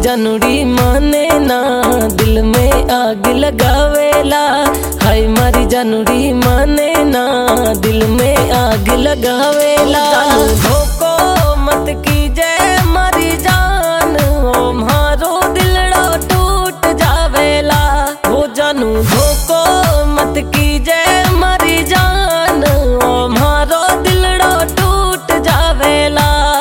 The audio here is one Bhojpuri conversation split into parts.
जनूड़ी माने ना, दिल में आग लगावेला। हाय मारी जनूड़ी माने ना, दिल में आग लगावेला। धोखो मत कीजे मारी जान, ओ मारो दिलड़ा टूट जावेला। हो जानू धोखो मत कीजे मारी जान, ओ मारो दिलड़ा टूट जावेला।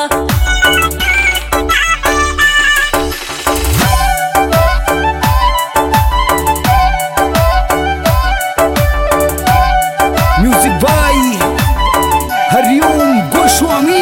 Music by Hariom Goswami.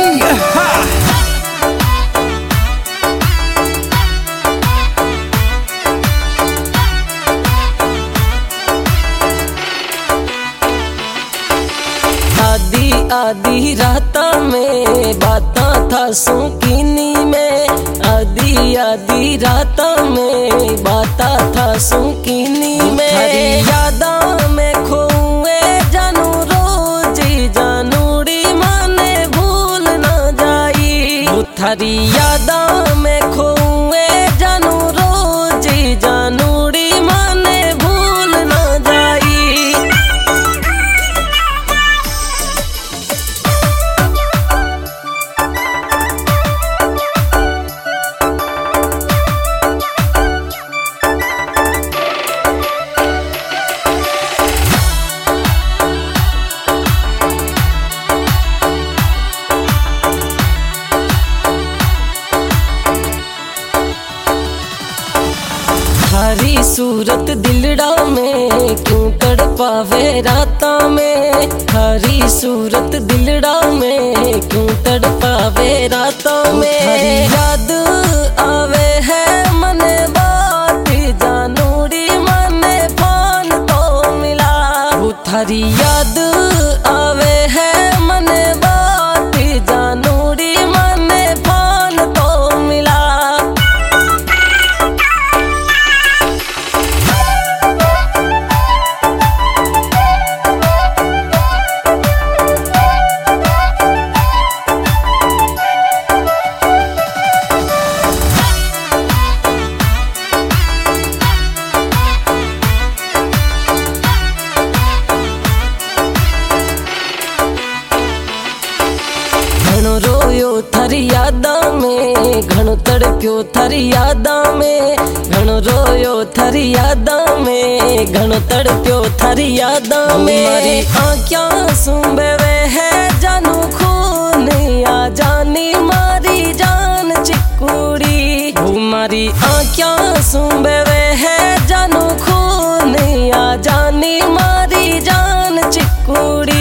आधी आधी रात में बाता था सुकीनी में, आधी आधी रात में बाता था सुकीनी में। यादा में खोए जानू रोजी जानूड़ी माने भूल ना जाई। थारी यादा में खोए जानू रोजी जानूड़ी माने भूल ना जाई। थारी सूरत दिलड़ा में क्यों तड़पावे राता में। थारी सूरत दिलड़ा में क्यों तड़पावे राता में। थारी याद आवे है मने बात जानूड़ी मने पान तो मिला। वो थारी याद आवे है मने बात जानूड़ी मने पान तो मिला। घणो रोयो थारी यादा में, घणो तड़प्यो थारी यादा में। घणो रोयो थारी यादा में, घणो तड़प्यो थारी यादा में। मारी आँखियाँ सुंबेवे है जानू खून या जानी मारी जान चिकुड़ी। मारी आँखियाँ सुंबेवे है जानू खून या जानी मारी जान चिकुड़ी।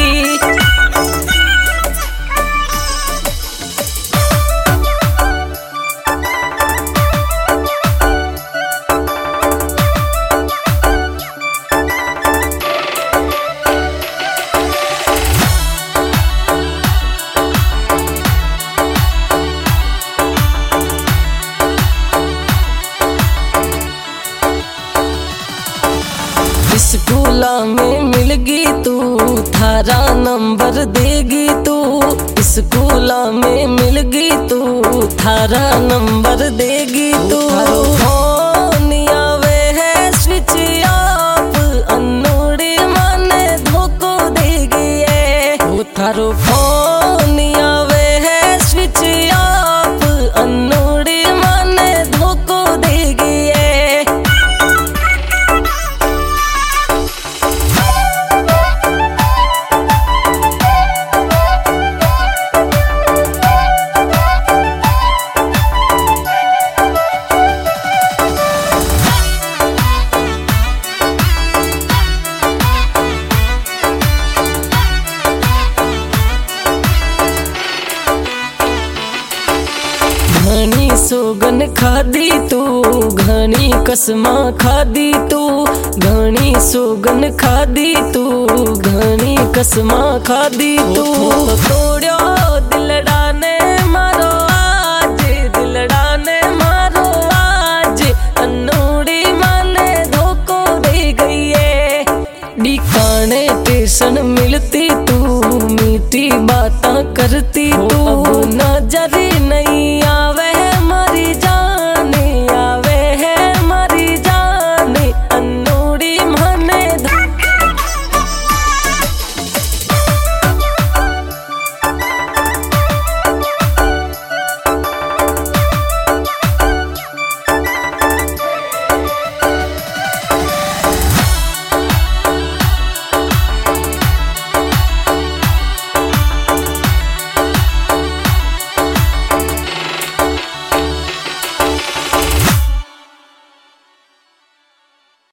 स्कूला में मिलगी तू, थारा नंबर देगी तू। स्कूला में मिलगी तू, थारा नंबर देगी तू। फोन आवे है स्विच ऑफ, अनूड़ी माने धोखो देगी है। वो थारो फोन आवे है स्विच ऑफ, अनूड़ी माने धोखो देगी है। घनी सोगन खादी तू, घनी कसमा खादी तू। घनी सोगन खादी तू, घनी कसमा खादी तू। तोड़ो दिलड़ा ने मारो आज, दिलड़ा ने मारो आज। अनूड़ी माने धोखो दे गई है। ठिकाने स्टेशन मिलती तू, मीठी बातें करती तू।